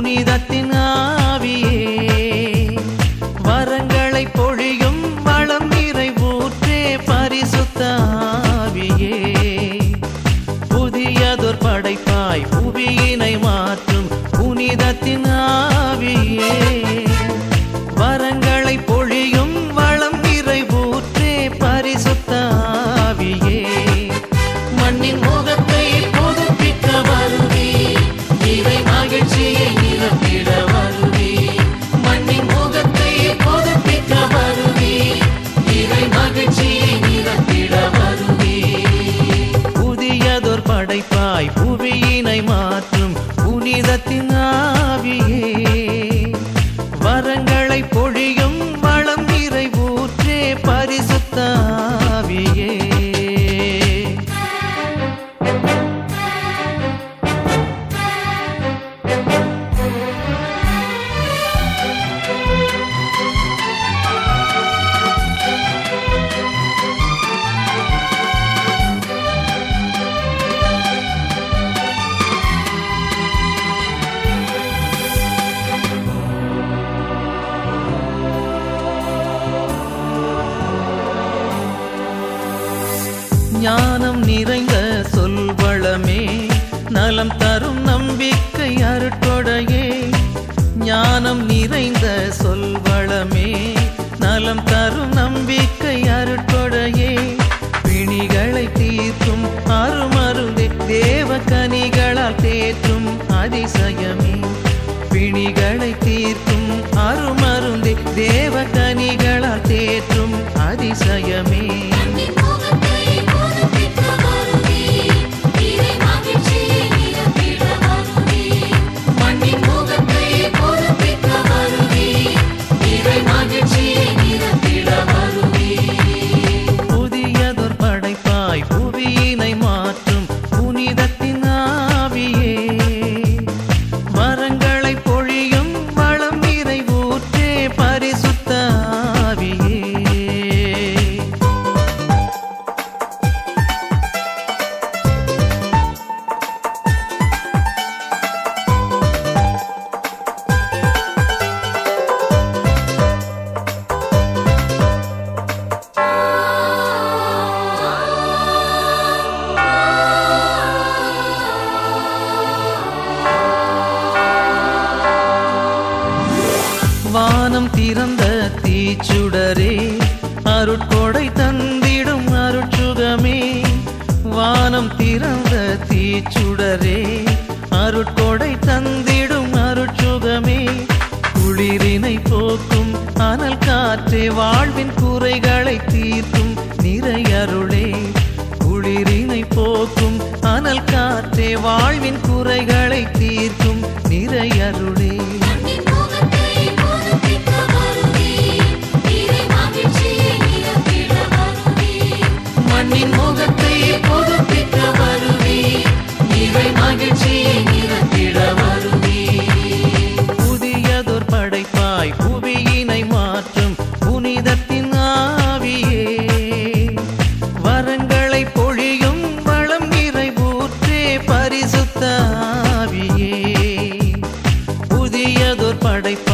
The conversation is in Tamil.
புனிதத்தின் ஆவியே, வரங்களை பொழியும் வளம் நிறைவூற்றே பரிசுத்த ஆவியே, புதியதொரு படைப்பாய் புவியினை மாற்றும் புனிதத்தின் ஆவியே, வரங்களை பொழியும் வளம் நிறைவூற்றே பரிசுத்த ஆவியே, மண்ணின் முகத்தை புதுப்பிக்க வருவி, இறை மகிழ்ச்சியை நிரப்பிட வருவி, மண்ணின் முகத்தை புதுப்பிக்க வருவி, இறை மகிழ்ச்சியை நிரப்பிட வருவி, புதியதொரு படைப்பாய் புவியினை மாற்றும் புனிதத்தின் ஆவியே, வரங்களை பொழியும் வளம் நிறைவூற்றே பரிசுத்த ஆவியே. ஞானம் நிறைந்த சொல்வளமே, நலம் தரும் நம்பிக்கை அருட்கொடையே, ஞானம் நிறைந்த சொல்வளமே, நலம் தரும் நம்பிக்கை அருட்கொடையே, பிணிகளை தீர்க்கும் அருமருந்தே, தேவ கனிகளால் தேற்றும் அதிசயமே, பிணிகளை தீர்க்கும் அருமருந்தே, தேவ கனிகளால் தேற்றும் அதிசயமே, புதியதொரு படைப்பாய் புவியினை மாற்றும் புனிதத்தின் ஆவியே, வரங்களை பொழியும் வளம் நிறைவூற்றே பரிசுத்த ஆவியே. வானம் திறந்த தீச்சுடரே, அருட்கொடை தந்திடும் அருட்சுகமே, வானம் திறந்த தீச்சுடரே, அருட்கொடை தந்திடும் அருட்சுகமே, குளிரினை போக்கும் அனல் காற்றே, வாழ்வின் குறைகளை தீர்க்கும் நிறையருளே, குளிரினை போக்கும் அனல் காற்றே, வாழ்வின் குறைகளை தீர்க்கும் நிறையருளே, மண்ணின் முகத்தை புதுப்பிக்க வருவி, இறை மகிழ்ச்சியை நிரப்பிட வருவி, புதியதொரு படைப்பாய் புவியினை மாற்றும் புனிதத்தின் ஆவியே, வரங்களை பொழியும் வளம் நிறைவூற்றே பரிசுத்த ஆவியே, புதியதொரு படைப்பாய்